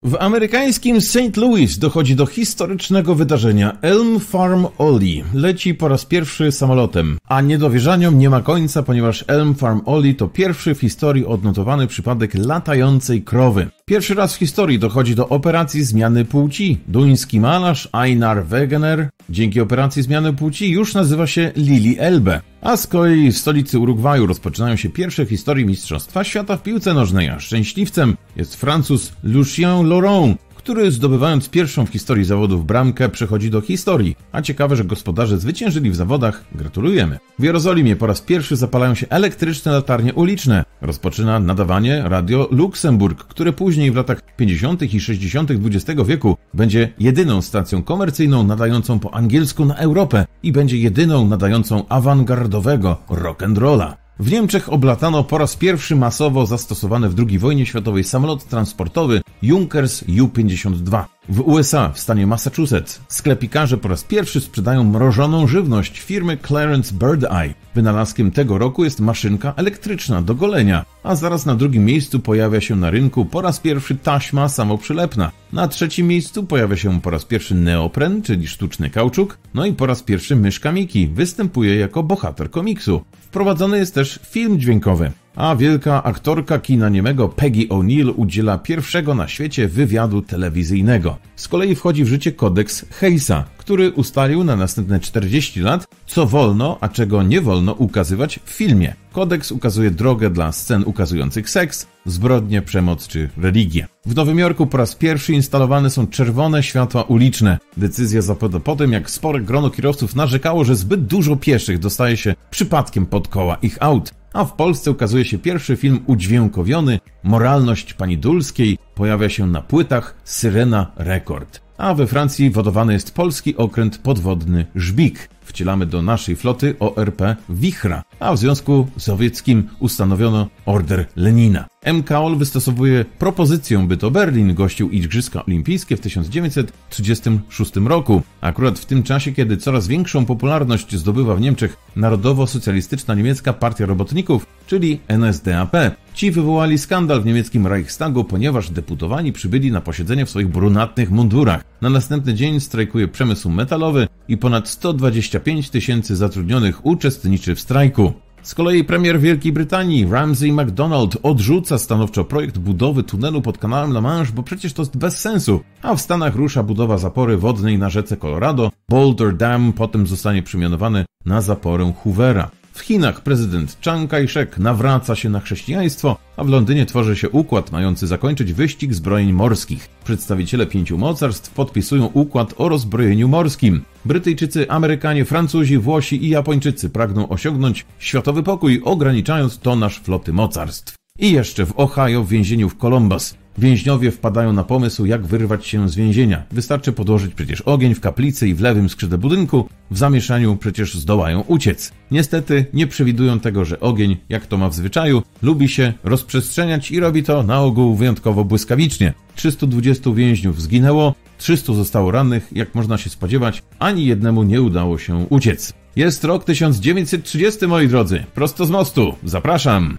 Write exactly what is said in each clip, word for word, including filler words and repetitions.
W amerykańskim Saint Louis dochodzi do historycznego wydarzenia. Elm Farm Ollie leci po raz pierwszy samolotem, a niedowierzaniom nie ma końca, ponieważ Elm Farm Ollie to pierwszy w historii odnotowany przypadek latającej krowy. Pierwszy raz w historii dochodzi do operacji zmiany płci. Duński malarz Einar Wegener dzięki operacji zmiany płci już nazywa się Lili Elbe. A z kolei w stolicy Urugwaju rozpoczynają się pierwsze w historii Mistrzostwa Świata w piłce nożnej, a szczęśliwcem jest Francuz Lucien Laurent, który zdobywając pierwszą w historii zawodów bramkę przechodzi do historii. A ciekawe, że gospodarze zwyciężyli w zawodach. Gratulujemy. W Jerozolimie po raz pierwszy zapalają się elektryczne latarnie uliczne. Rozpoczyna nadawanie Radio Luksemburg, które później w latach pięćdziesiątych i sześćdziesiątych dwudziestego wieku będzie jedyną stacją komercyjną nadającą po angielsku na Europę i będzie jedyną nadającą awangardowego rock'n'rolla. W Niemczech oblatano po raz pierwszy masowo zastosowany w drugiej wojnie światowej samolot transportowy Junkers Ju pięćdziesiąt dwa. W U S A, w stanie Massachusetts, sklepikarze po raz pierwszy sprzedają mrożoną żywność firmy Clarence Bird Eye. Wynalazkiem tego roku jest maszynka elektryczna do golenia, a zaraz na drugim miejscu pojawia się na rynku po raz pierwszy taśma samoprzylepna. Na trzecim miejscu pojawia się po raz pierwszy neopren, czyli sztuczny kauczuk, no i po raz pierwszy myszka Miki występuje jako bohater komiksu. Wprowadzony jest też film dźwiękowy, a wielka aktorka kina niemego Peggy O'Neill udziela pierwszego na świecie wywiadu telewizyjnego. Z kolei wchodzi w życie kodeks Hayesa, który ustalił na następne czterdzieści lat, co wolno, a czego nie wolno ukazywać w filmie. Kodeks ukazuje drogę dla scen ukazujących seks, zbrodnie, przemoc czy religię. W Nowym Jorku po raz pierwszy instalowane są czerwone światła uliczne. Decyzja zapada po tym, jak spore grono kierowców narzekało, że zbyt dużo pieszych dostaje się przypadkiem pod koła ich aut. A w Polsce ukazuje się pierwszy film udźwiękowiony, Moralność pani Dulskiej, pojawia się na płytach Syrena Record. A we Francji wodowany jest polski okręt podwodny Żbik. Wcielamy do naszej floty O R P Wichra, a w Związku Sowieckim ustanowiono Order Lenina. M K O L wystosowuje propozycję, by to Berlin gościł Igrzyska Olimpijskie w tysiąc dziewięćset trzydziestym szóstym roku. Akurat w tym czasie, kiedy coraz większą popularność zdobywa w Niemczech Narodowo-Socjalistyczna Niemiecka Partia Robotników, czyli N S D A P. Ci wywołali skandal w niemieckim Reichstagu, ponieważ deputowani przybyli na posiedzenie w swoich brunatnych mundurach. Na następny dzień strajkuje przemysł metalowy i ponad sto dwadzieścia pięć tysięcy zatrudnionych uczestniczy w strajku. Z kolei premier Wielkiej Brytanii Ramsay MacDonald odrzuca stanowczo projekt budowy tunelu pod kanałem La Manche, bo przecież to jest bez sensu. A w Stanach rusza budowa zapory wodnej na rzece Colorado. Boulder Dam potem zostanie przemianowany na zaporę Hoovera. W Chinach prezydent Chiang Kai-shek nawraca się na chrześcijaństwo, a w Londynie tworzy się układ mający zakończyć wyścig zbrojeń morskich. Przedstawiciele pięciu mocarstw podpisują układ o rozbrojeniu morskim. Brytyjczycy, Amerykanie, Francuzi, Włosi i Japończycy pragną osiągnąć światowy pokój, ograniczając tonaż floty mocarstw. I jeszcze w Ohio w więzieniu w Columbus więźniowie wpadają na pomysł, jak wyrwać się z więzienia. Wystarczy podłożyć przecież ogień w kaplicy i w lewym skrzydle budynku. W zamieszaniu przecież zdołają uciec. Niestety nie przewidują tego, że ogień, jak to ma w zwyczaju, lubi się rozprzestrzeniać i robi to na ogół wyjątkowo błyskawicznie. trzystu dwudziestu więźniów zginęło, trzystu zostało rannych, jak można się spodziewać, ani jednemu nie udało się uciec. Jest rok tysiąc dziewięćset trzydziesty, moi drodzy. Prosto z mostu. Zapraszam.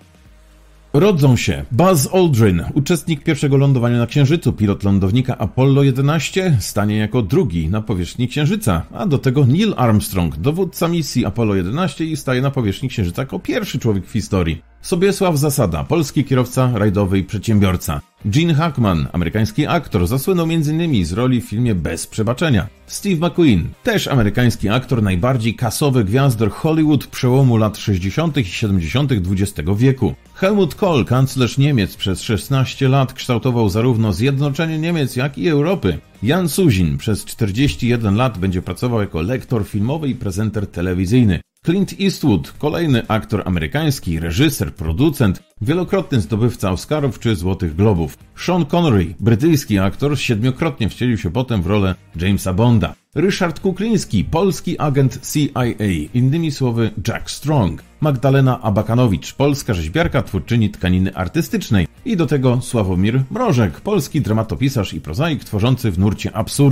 Rodzą się Buzz Aldrin, uczestnik pierwszego lądowania na Księżycu, pilot lądownika Apollo jedenaście, stanie jako drugi na powierzchni Księżyca, a do tego Neil Armstrong, dowódca misji Apollo jedenaście i staje na powierzchni Księżyca jako pierwszy człowiek w historii. Sobiesław Zasada, polski kierowca rajdowy i przedsiębiorca. Gene Hackman, amerykański aktor, zasłynął między innymi z roli w filmie Bez przebaczenia. Steve McQueen, też amerykański aktor, najbardziej kasowy gwiazdor Hollywood przełomu lat sześćdziesiątych i siedemdziesiątych dwudziestego wieku. Helmut Kohl, kanclerz Niemiec, przez szesnaście lat kształtował zarówno zjednoczenie Niemiec, jak i Europy. Jan Suzin przez czterdzieści jeden lat będzie pracował jako lektor filmowy i prezenter telewizyjny. Clint Eastwood, kolejny aktor amerykański, reżyser, producent, wielokrotny zdobywca Oscarów czy Złotych Globów. Sean Connery, brytyjski aktor, siedmiokrotnie wcielił się potem w rolę Jamesa Bonda. Ryszard Kukliński, polski agent C I A, innymi słowy Jack Strong. Magdalena Abakanowicz, polska rzeźbiarka, twórczyni tkaniny artystycznej. I do tego Sławomir Mrożek, polski dramatopisarz i prozaik tworzący w nurcie absurdu.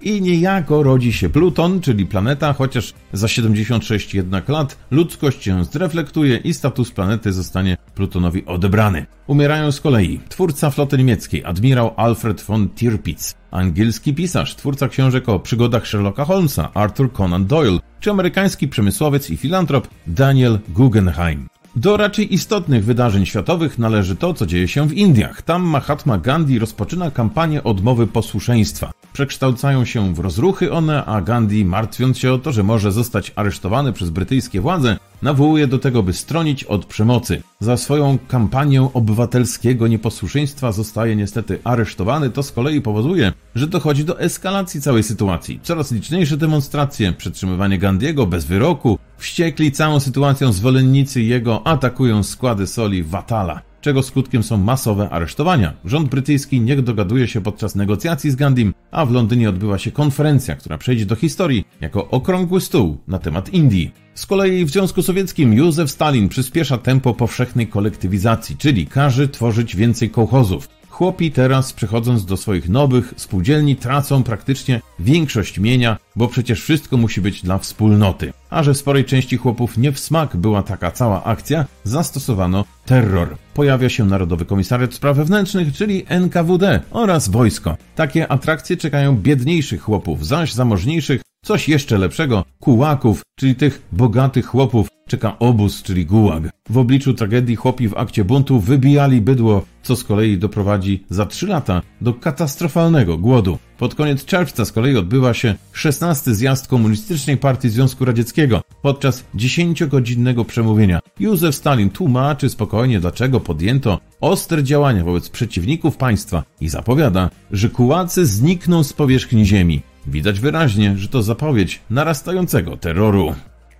I niejako rodzi się Pluton, czyli planeta, chociaż za siedemdziesiąt sześć jednak lat ludzkość się zreflektuje i status planety zostanie Plutonowi odebrany. Umierają z kolei twórca floty niemieckiej, admirał Alfred von Tirpitz, angielski pisarz, twórca książek o przygodach Sherlocka Holmesa, Arthur Conan Doyle, czy amerykański przemysłowiec i filantrop Daniel Guggenheim. Do raczej istotnych wydarzeń światowych należy to, co dzieje się w Indiach. Tam Mahatma Gandhi rozpoczyna kampanię odmowy posłuszeństwa. Przekształcają się w rozruchy one, a Gandhi, martwiąc się o to, że może zostać aresztowany przez brytyjskie władze, nawołuje do tego, by stronić od przemocy. Za swoją kampanię obywatelskiego nieposłuszeństwa zostaje niestety aresztowany, to z kolei powoduje, że dochodzi do eskalacji całej sytuacji. Coraz liczniejsze demonstracje, przetrzymywanie Gandhiego bez wyroku, wściekli całą sytuacją zwolennicy jego atakują składy soli Watala, czego skutkiem są masowe aresztowania. Rząd brytyjski nie dogaduje się podczas negocjacji z Gandhim, a w Londynie odbywa się konferencja, która przejdzie do historii jako okrągły stół na temat Indii. Z kolei w Związku Sowieckim Józef Stalin przyspiesza tempo powszechnej kolektywizacji, czyli każe tworzyć więcej kołchozów. Chłopi teraz, przechodząc do swoich nowych spółdzielni, tracą praktycznie większość mienia, bo przecież wszystko musi być dla wspólnoty. A że sporej części chłopów nie w smak była taka cała akcja, zastosowano terror. Pojawia się Narodowy Komisariat Spraw Wewnętrznych, czyli N K W D oraz wojsko. Takie atrakcje czekają biedniejszych chłopów, zaś zamożniejszych coś jeszcze lepszego, kułaków, czyli tych bogatych chłopów, czeka obóz, czyli gułag. W obliczu tragedii chłopi w akcie buntu wybijali bydło, co z kolei doprowadzi za trzy lata do katastrofalnego głodu. Pod koniec czerwca z kolei odbywa się szesnasty zjazd Komunistycznej Partii Związku Radzieckiego. Podczas dziesięciogodzinnego przemówienia Józef Stalin tłumaczy spokojnie, dlaczego podjęto ostre działania wobec przeciwników państwa i zapowiada, że kułacy znikną z powierzchni ziemi. Widać wyraźnie, że to zapowiedź narastającego terroru.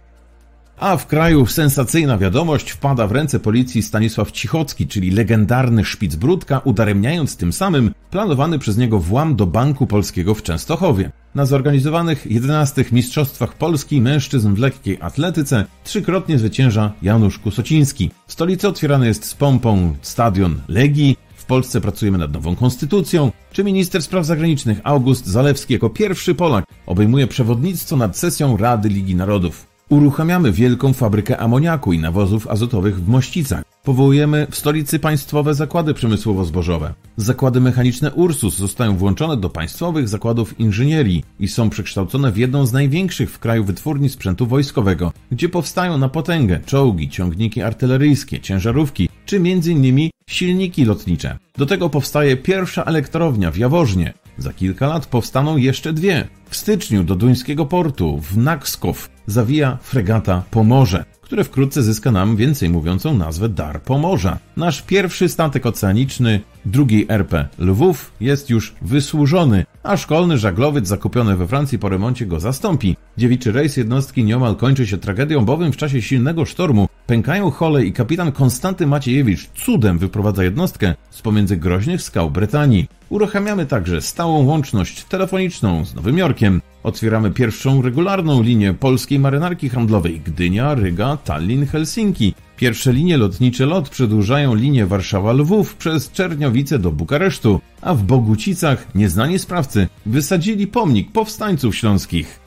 A w kraju sensacyjna wiadomość wpada w ręce policji Stanisław Cichocki, czyli legendarny szpic Bródka, udaremniając tym samym planowany przez niego włam do Banku Polskiego w Częstochowie. Na zorganizowanych jedenastych Mistrzostwach Polski mężczyzn w lekkiej atletyce trzykrotnie zwycięża Janusz Kusociński. W stolicy otwierany jest z pompą stadion Legii, w Polsce pracujemy nad nową konstytucją, czy minister spraw zagranicznych August Zalewski jako pierwszy Polak obejmuje przewodnictwo nad sesją Rady Ligi Narodów. Uruchamiamy wielką fabrykę amoniaku i nawozów azotowych w Mościcach. Powołujemy w stolicy państwowe zakłady przemysłowo-zbożowe. Zakłady mechaniczne Ursus zostają włączone do państwowych zakładów inżynierii i są przekształcone w jedną z największych w kraju wytwórni sprzętu wojskowego, gdzie powstają na potęgę czołgi, ciągniki artyleryjskie, ciężarówki czy między innymi silniki lotnicze. Do tego powstaje pierwsza elektrownia w Jaworznie. Za kilka lat powstaną jeszcze dwie. W styczniu do duńskiego portu w Nakskow zawija fregata Pomorze, które wkrótce zyska nam więcej mówiącą nazwę Dar Pomorza. Nasz pierwszy statek oceaniczny drugiej R P Lwów jest już wysłużony, a szkolny żaglowiec zakupiony we Francji po remoncie go zastąpi. Dziewiczy rejs jednostki nieomal kończy się tragedią, bowiem w czasie silnego sztormu pękają hole i kapitan Konstanty Maciejewicz cudem wyprowadza jednostkę z pomiędzy groźnych skał Brytanii. Uruchamiamy także stałą łączność telefoniczną z Nowym Jorkiem. Otwieramy pierwszą regularną linię polskiej marynarki handlowej Gdynia, Ryga, Tallin, Helsinki. Pierwsze linie lotnicze LOT przedłużają linię Warszawa-Lwów przez Czerniowice do Bukaresztu, a w Bogucicach nieznani sprawcy wysadzili pomnik powstańców śląskich.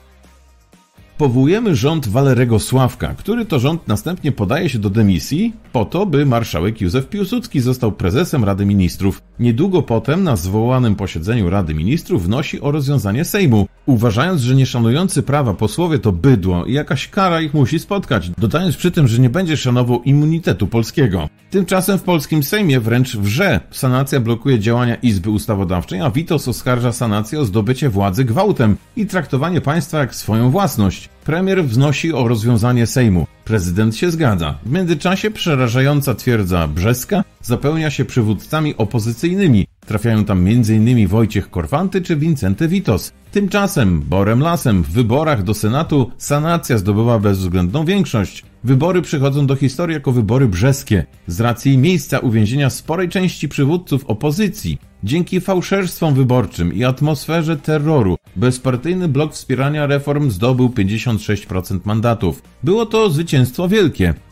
Powołujemy rząd Walerego Sławka, który to rząd następnie podaje się do dymisji po to, by marszałek Józef Piłsudski został prezesem Rady Ministrów. Niedługo potem na zwołanym posiedzeniu Rady Ministrów wnosi o rozwiązanie Sejmu, uważając, że nieszanujący prawa posłowie to bydło i jakaś kara ich musi spotkać, dodając przy tym, że nie będzie szanował immunitetu polskiego. Tymczasem w polskim Sejmie wręcz wrze. Sanacja blokuje działania Izby Ustawodawczej, a Witos oskarża sanację o zdobycie władzy gwałtem i traktowanie państwa jak swoją własność. Premier wznosi o rozwiązanie Sejmu. Prezydent się zgadza. W międzyczasie przerażająca twierdza brzeska zapełnia się przywódcami opozycyjnymi. Trafiają tam między innymi Wojciech Korfanty czy Wincenty Witos. Tymczasem, borem lasem, w wyborach do Senatu sanacja zdobywa bezwzględną większość. Wybory przychodzą do historii jako wybory brzeskie, z racji miejsca uwięzienia sporej części przywódców opozycji. Dzięki fałszerstwom wyborczym i atmosferze terroru, bezpartyjny blok wspierania reform zdobył pięćdziesiąt sześć procent mandatów. Było to zwycięstwo wielkie.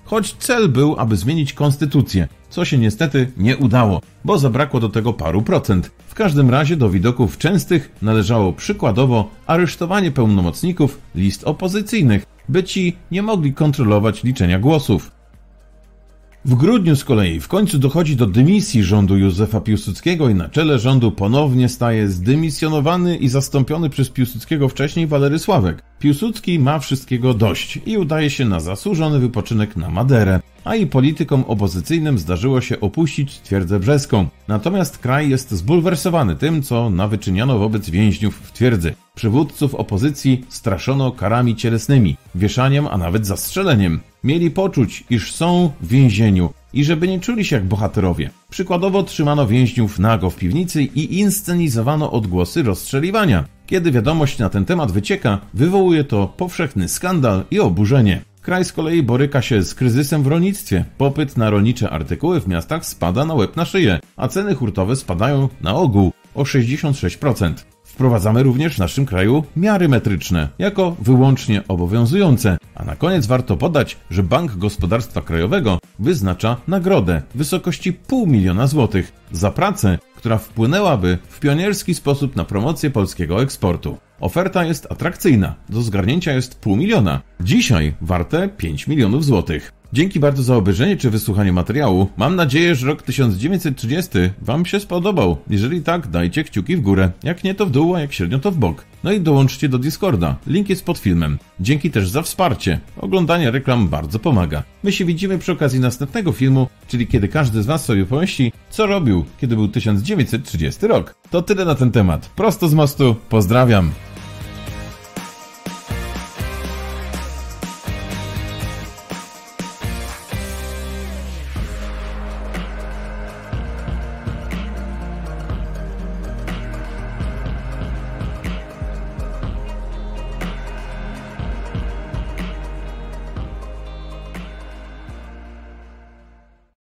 choć cel był, aby zmienić konstytucję, co się niestety nie udało, bo zabrakło do tego paru procent. W każdym razie do widoków częstych należało przykładowo aresztowanie pełnomocników list opozycyjnych, by ci nie mogli kontrolować liczenia głosów. W grudniu z kolei w końcu dochodzi do dymisji rządu Józefa Piłsudskiego i na czele rządu ponownie staje zdymisjonowany i zastąpiony przez Piłsudskiego wcześniej Walery Sławek. Piłsudski ma wszystkiego dość i udaje się na zasłużony wypoczynek na Maderę, a i politykom opozycyjnym zdarzyło się opuścić Twierdzę Brzeską. Natomiast kraj jest zbulwersowany tym, co nawyczyniano wobec więźniów w twierdzy. Przywódców opozycji straszono karami cielesnymi, wieszaniem, a nawet zastrzeleniem. Mieli poczuć, iż są w więzieniu i żeby nie czuli się jak bohaterowie. Przykładowo trzymano więźniów nago w piwnicy i inscenizowano odgłosy rozstrzeliwania. Kiedy wiadomość na ten temat wycieka, wywołuje to powszechny skandal i oburzenie. Kraj z kolei boryka się z kryzysem w rolnictwie. Popyt na rolnicze artykuły w miastach spada na łeb na szyję, a ceny hurtowe spadają na ogół o sześćdziesiąt sześć procent. Wprowadzamy również w naszym kraju miary metryczne, jako wyłącznie obowiązujące. A na koniec warto podać, że Bank Gospodarstwa Krajowego wyznacza nagrodę w wysokości pół miliona złotych za pracę, która wpłynęłaby w pionierski sposób na promocję polskiego eksportu. Oferta jest atrakcyjna, do zgarnięcia jest pół miliona. Dzisiaj warte pięć milionów złotych. Dzięki bardzo za obejrzenie czy wysłuchanie materiału. Mam nadzieję, że rok tysiąc dziewięćset trzydziesty Wam się spodobał. Jeżeli tak, dajcie kciuki w górę. Jak nie, to w dół, a jak średnio, to w bok. No i dołączcie do Discorda. Link jest pod filmem. Dzięki też za wsparcie. Oglądanie reklam bardzo pomaga. My się widzimy przy okazji następnego filmu, czyli kiedy każdy z Was sobie pomyśli, co robił, kiedy był tysiąc dziewięćset trzydziesty rok. To tyle na ten temat. Prosto z mostu. Pozdrawiam.